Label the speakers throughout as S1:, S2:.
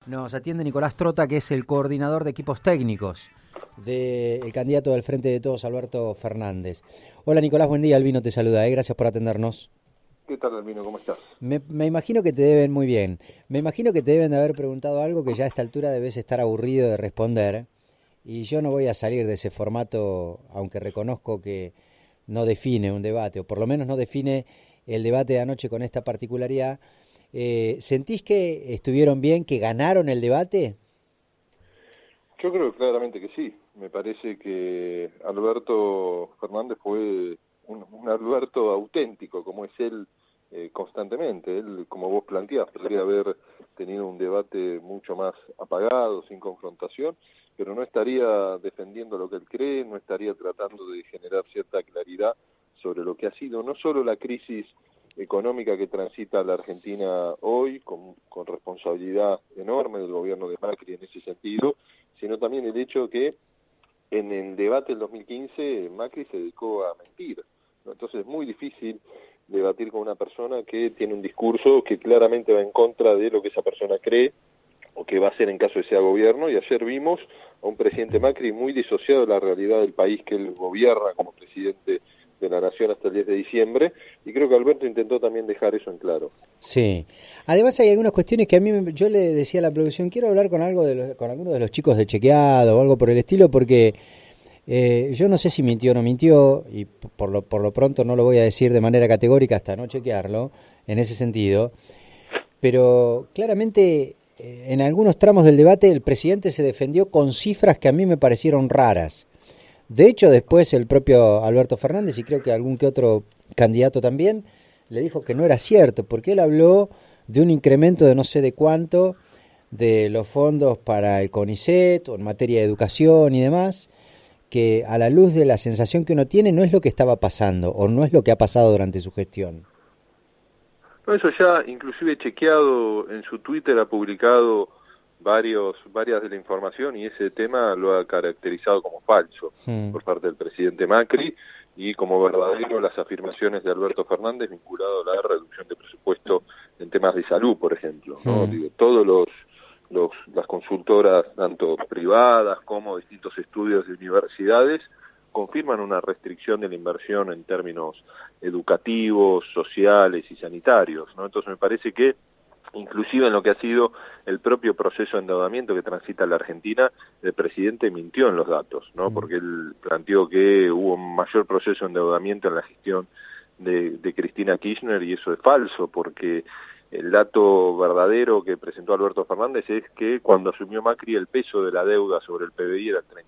S1: Nos atiende Nicolás Trota, que es el coordinador de equipos técnicos del candidato del Frente de Todos, Alberto Fernández. Hola Nicolás, buen día, Albino te saluda, gracias por atendernos.
S2: ¿Qué tal, Albino? ¿Cómo estás?
S1: Me imagino que te deben muy bien. Me imagino que te deben de haber preguntado algo que ya a esta altura debes estar aburrido de responder. Y yo no voy a salir de ese formato, aunque reconozco que no define un debate, o por lo menos no define el debate de anoche con esta particularidad. ¿Sentís que estuvieron bien, que ganaron el debate?
S2: Yo creo claramente que sí. Me parece que Alberto Fernández fue un Alberto auténtico, como es él constantemente. Él, como vos planteás, podría haber tenido un debate mucho más apagado, sin confrontación, pero no estaría defendiendo lo que él cree, no estaría tratando de generar cierta claridad sobre lo que ha sido no solo la crisis económica que transita la Argentina hoy, con responsabilidad enorme del gobierno de Macri en ese sentido, sino también el hecho que en el debate del 2015 Macri se dedicó a mentir, ¿no? Entonces es muy difícil debatir con una persona que tiene un discurso que claramente va en contra de lo que esa persona cree o que va a hacer en caso de sea gobierno, y ayer vimos a un presidente Macri muy disociado de la realidad del país que él gobierna como presidente de la Nación hasta el 10 de diciembre, y creo que Alberto intentó también dejar eso en claro.
S1: Sí. Además hay algunas cuestiones que a mí, yo le decía a la producción, quiero hablar con con alguno de los chicos de Chequeado o algo por el estilo, porque yo no sé si mintió o no mintió, y por lo pronto no lo voy a decir de manera categórica hasta no chequearlo, en ese sentido, pero claramente en algunos tramos del debate el presidente se defendió con cifras que a mí me parecieron raras. De hecho, después el propio Alberto Fernández, y creo que algún que otro candidato también, le dijo que no era cierto, porque él habló de un incremento de no sé de cuánto de los fondos para el CONICET, o en materia de educación y demás, que a la luz de la sensación que uno tiene no es lo que estaba pasando, o no es lo que ha pasado durante su gestión.
S2: No, eso ya, inclusive Chequeado en su Twitter ha publicado varias de la información, y ese tema lo ha caracterizado como falso por parte del presidente Macri, y como verdadero las afirmaciones de Alberto Fernández vinculado a la reducción de presupuesto en temas de salud, por ejemplo, ¿no? Digo, todos las consultoras, tanto privadas como distintos estudios de universidades, confirman una restricción de la inversión en términos educativos, sociales y sanitarios, ¿no? Entonces me parece que inclusive en lo que ha sido el propio proceso de endeudamiento que transita la Argentina, el presidente mintió en los datos, ¿no? Porque él planteó que hubo un mayor proceso de endeudamiento en la gestión de Cristina Kirchner, y eso es falso, porque el dato verdadero que presentó Alberto Fernández es que cuando asumió Macri el peso de la deuda sobre el PBI era el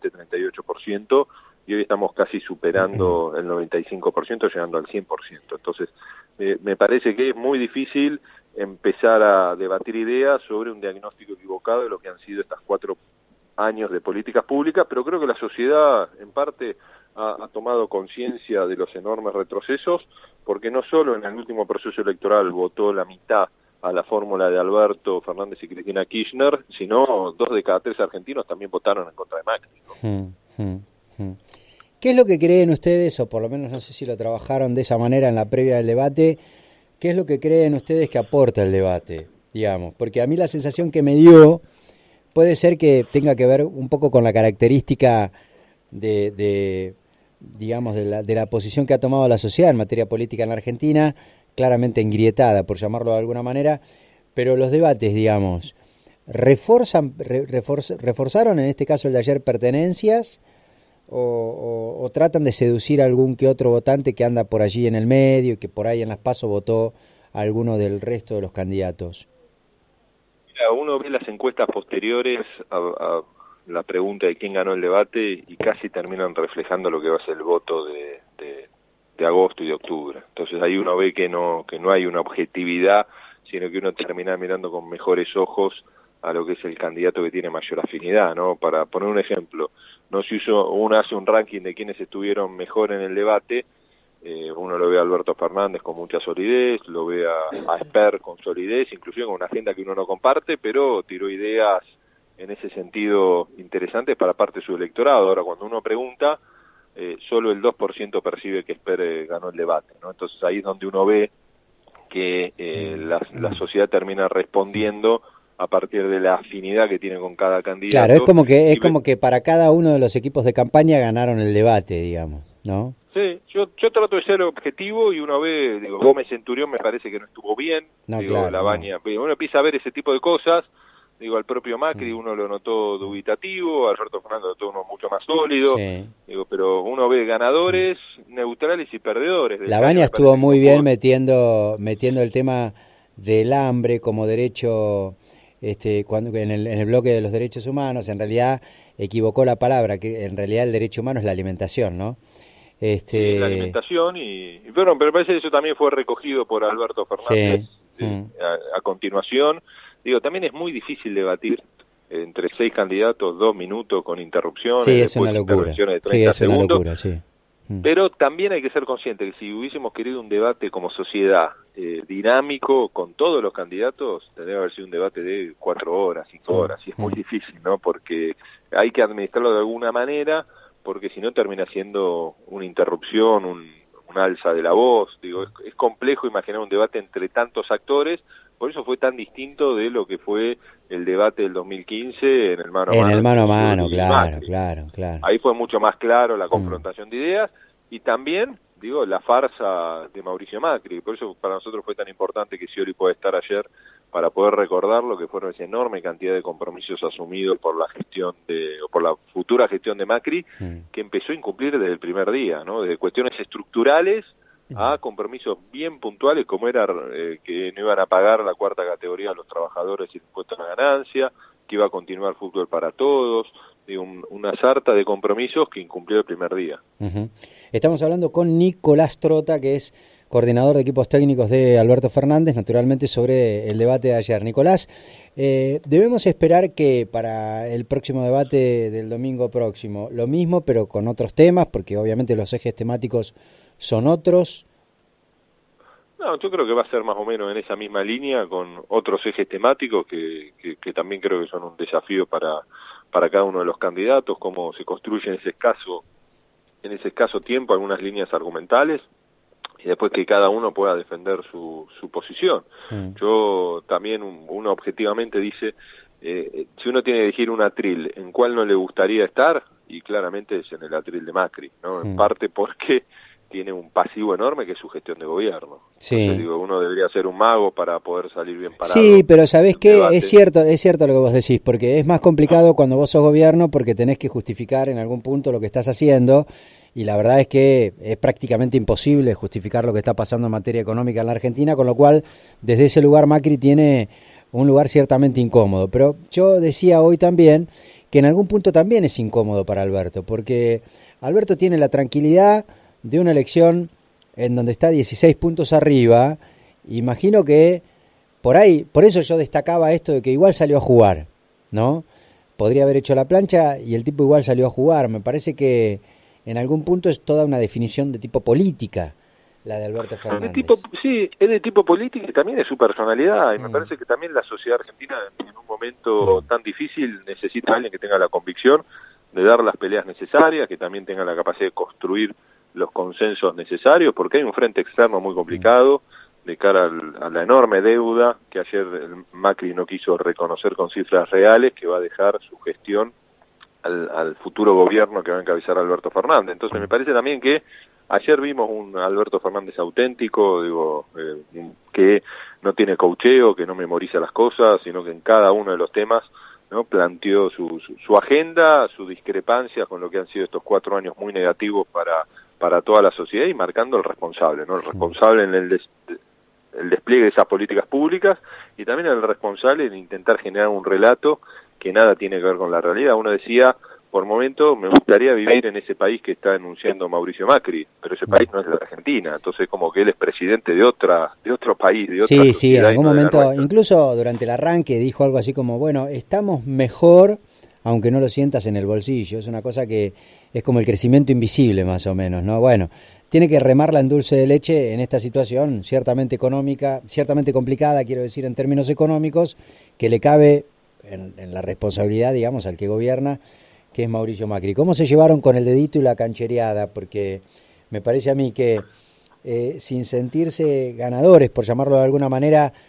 S2: 37-38%, y hoy estamos casi superando el 95%, llegando al 100%. Entonces, me parece que es muy difícil empezar a debatir ideas sobre un diagnóstico equivocado de lo que han sido estos 4 años de políticas públicas, pero creo que la sociedad en parte ha tomado conciencia de los enormes retrocesos, porque no solo en el último proceso electoral votó la mitad a la fórmula de Alberto Fernández y Cristina Kirchner, sino 2 de cada 3 argentinos también votaron en contra de Macri, ¿no?
S1: ¿Qué es lo que creen ustedes, o por lo menos no sé si lo trabajaron de esa manera en la previa del debate, qué es lo que creen ustedes que aporta el debate, digamos? Porque a mí la sensación que me dio puede ser que tenga que ver un poco con la característica digamos, de la posición que ha tomado la sociedad en materia política en la Argentina, claramente engrietada, por llamarlo de alguna manera, pero los debates, digamos, reforzaron en este caso el de ayer pertenencias, o tratan de seducir a algún que otro votante que anda por allí en el medio y que por ahí en las PASO votó a alguno del resto de los candidatos.
S2: Mira, uno ve las encuestas posteriores a la pregunta de quién ganó el debate y casi terminan reflejando lo que va a ser el voto de agosto y de octubre. Entonces ahí uno ve que no hay una objetividad, sino que uno termina mirando con mejores ojos a lo que es el candidato que tiene mayor afinidad, ¿no? Para poner un ejemplo, no se uno hace un ranking de quienes estuvieron mejor en el debate, uno lo ve a Alberto Fernández con mucha solidez, lo ve a Esper con solidez, inclusive con una agenda que uno no comparte, pero tiró ideas en ese sentido interesantes para parte de su electorado. Ahora, cuando uno pregunta, solo el 2% percibe que Esper ganó el debate, ¿no? Entonces ahí es donde uno ve que la sociedad termina respondiendo a partir de la afinidad que tienen con cada candidato.
S1: Claro, es como que para cada uno de los equipos de campaña ganaron el debate, digamos, ¿no?
S2: Sí, yo trato de ser objetivo y uno ve, Gómez Centurión me parece que no estuvo bien,
S1: no, claro,
S2: Labaña, uno empieza a ver ese tipo de cosas, al propio Macri uno lo notó dubitativo, Alberto Fernández lo notó uno mucho más sólido,
S1: sí.
S2: Pero uno ve ganadores, neutrales y perdedores.
S1: Labaña estuvo muy bien metiendo el tema del hambre como derecho, cuando en el bloque de los derechos humanos, en realidad equivocó la palabra, que en realidad el derecho humano es la alimentación, ¿no?
S2: Sí, la alimentación pero parece que eso también fue recogido por Alberto Fernández a continuación. También es muy difícil debatir entre 6 candidatos, 2 minutos con interrupciones,
S1: sí, es una locura.
S2: Intervenciones de 30 segundos.
S1: Una locura, sí.
S2: Pero también hay que ser consciente que si hubiésemos querido un debate como sociedad dinámico con todos los candidatos, tendría que haber sido un debate de 4 horas, 5 horas, y es muy difícil, ¿no? Porque hay que administrarlo de alguna manera, porque si no termina siendo una interrupción, un alza de la voz. Es complejo imaginar un debate entre tantos actores, por eso fue tan distinto de lo que fue el debate del 2015 en el mano a mano.
S1: En el mano a mano, claro.
S2: Ahí fue mucho más claro la confrontación de ideas y también, la farsa de Mauricio Macri. Por eso para nosotros fue tan importante que Scioli pueda estar ayer para poder recordar lo que fueron esa enorme cantidad de compromisos asumidos por la gestión o por la futura gestión de Macri, que empezó a incumplir desde el primer día, ¿no? Desde cuestiones estructurales a compromisos bien puntuales, como era que no iban a pagar la 4ª categoría a los trabajadores y el impuesto a la ganancia, que iba a continuar fútbol para todos, una sarta de compromisos que incumplió el primer día.
S1: Estamos hablando con Nicolás Trota, que es coordinador de equipos técnicos de Alberto Fernández, naturalmente sobre el debate de ayer. Nicolás, debemos esperar que para el próximo debate del domingo próximo, lo mismo pero con otros temas, porque obviamente los ejes temáticos son otros.
S2: No, yo creo que va a ser más o menos en esa misma línea, con otros ejes temáticos que también creo que son un desafío para cada uno de los candidatos, cómo se construye en ese escaso tiempo algunas líneas argumentales, y después que cada uno pueda defender su posición. Yo también, uno objetivamente dice, si uno tiene que elegir un atril, ¿en cuál no le gustaría estar? Y claramente es en el atril de Macri, ¿no? En parte porque tiene un pasivo enorme que es su gestión de gobierno.
S1: Sí.
S2: Entonces, uno debería ser un mago para poder salir bien parado.
S1: Sí, pero ¿sabés qué? Es cierto lo que vos decís, porque es más complicado cuando vos sos gobierno porque tenés que justificar en algún punto lo que estás haciendo, y la verdad es que es prácticamente imposible justificar lo que está pasando en materia económica en la Argentina, con lo cual desde ese lugar Macri tiene un lugar ciertamente incómodo. Pero yo decía hoy también que en algún punto también es incómodo para Alberto, porque Alberto tiene la tranquilidad de una elección en donde está 16 puntos arriba. Imagino que por eso yo destacaba esto de que igual salió a jugar, ¿no? Podría haber hecho la plancha y el tipo igual salió a jugar. Me parece que en algún punto es toda una definición de tipo política la de Alberto Fernández.
S2: Sí, es de tipo política y también de su personalidad, y me parece que también la sociedad argentina en un momento tan difícil necesita a alguien que tenga la convicción de dar las peleas necesarias, que también tenga la capacidad de construir los consensos necesarios, porque hay un frente externo muy complicado de cara a la enorme deuda que ayer Macri no quiso reconocer con cifras reales, que va a dejar su gestión al futuro gobierno que va a encabezar Alberto Fernández. Entonces me parece también que ayer vimos un Alberto Fernández auténtico, que no tiene coacheo, que no memoriza las cosas, sino que en cada uno de los temas, ¿no?, planteó su agenda, su discrepancia con lo que han sido estos 4 años muy negativos para toda la sociedad, y marcando el responsable, ¿no? El responsable en el despliegue de esas políticas públicas, y también el responsable en intentar generar un relato que nada tiene que ver con la realidad. Uno decía, por momento, me gustaría vivir en ese país que está enunciando Mauricio Macri, pero ese país no es la Argentina, entonces como que él es presidente de otro país, de otra sociedad.
S1: Sí, en algún momento, incluso durante el arranque dijo algo así como, bueno, estamos mejor, aunque no lo sientas en el bolsillo. Es una cosa que es como el crecimiento invisible, más o menos, ¿no? Bueno, tiene que remarla en dulce de leche en esta situación ciertamente económica, ciertamente complicada, quiero decir, en términos económicos, que le cabe en la responsabilidad, digamos, al que gobierna, que es Mauricio Macri. ¿Cómo se llevaron con el dedito y la canchereada? Porque me parece a mí que sin sentirse ganadores, por llamarlo de alguna manera,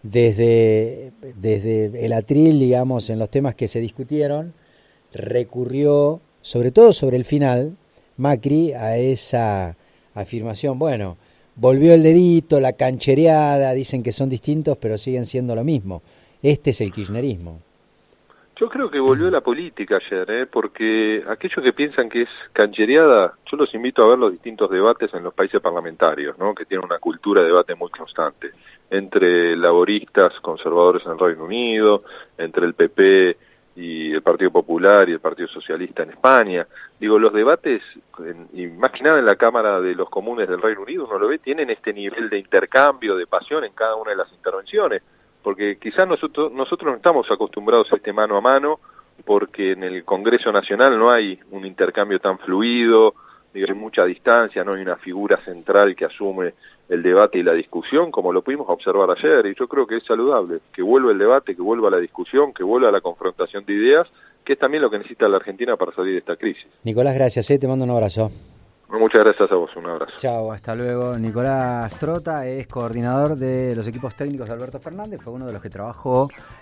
S1: desde el atril, digamos, en los temas que se discutieron, recurrió, sobre todo sobre el final, Macri, a esa afirmación. Bueno, volvió el dedito, la canchereada, dicen que son distintos, pero siguen siendo lo mismo. Este es el kirchnerismo.
S2: Yo creo que volvió la política ayer, porque aquellos que piensan que es canchereada, yo los invito a ver los distintos debates en los países parlamentarios, ¿no? Que tienen una cultura de debate muy constante, entre laboristas, conservadores en el Reino Unido, entre el PP y el Partido Popular y el Partido Socialista en España. Digo, los debates, y más que nada en la Cámara de los Comunes del Reino Unido, uno lo ve, tienen este nivel de intercambio, de pasión en cada una de las intervenciones, porque quizás nosotros no estamos acostumbrados a este mano a mano, porque en el Congreso Nacional no hay un intercambio tan fluido, digo, hay mucha distancia, no hay una figura central que asume el debate y la discusión, como lo pudimos observar ayer, y yo creo que es saludable, que vuelva el debate, que vuelva la discusión, que vuelva la confrontación de ideas, que es también lo que necesita la Argentina para salir de esta crisis.
S1: Nicolás, gracias, te mando un abrazo.
S2: Muchas gracias a vos, un abrazo.
S1: Chao, hasta luego. Nicolás Trota es coordinador de los equipos técnicos de Alberto Fernández, fue uno de los que trabajó